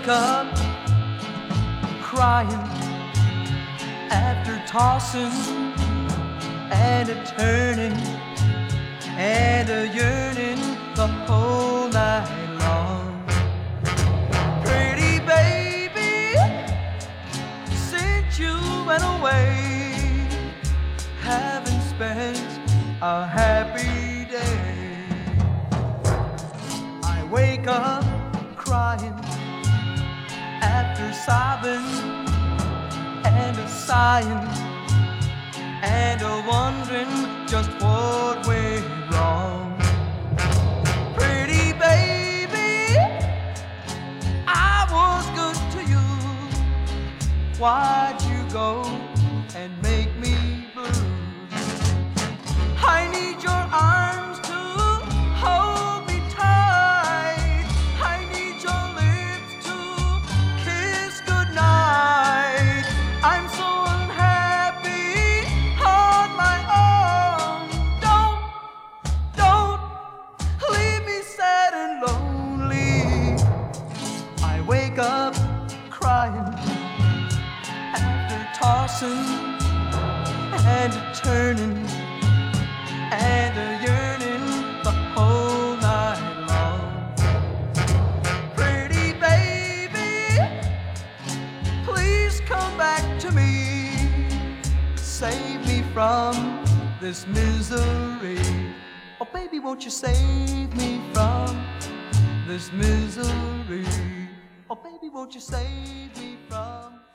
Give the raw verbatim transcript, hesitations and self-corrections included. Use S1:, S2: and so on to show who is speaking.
S1: up crying after tossing and a turning and a yearning the whole night long. Pretty baby, since you went away, haven't spent a happy day. I wake up crying after sobbing and a sighing and a wondering just what went wrong. Pretty baby, I was good to you. Why'd you go and make me blue? I need your arms to hold me tight. I need your lips to kiss goodnight. I'm so unhappy on my own. Don't, don't leave me sad and lonely. I wake up crying after tossing and a turning and a yearning the whole night long. Pretty baby, please come back to me. Save me from this misery. Oh baby, won't you save me from this misery? Oh baby, won't you save me from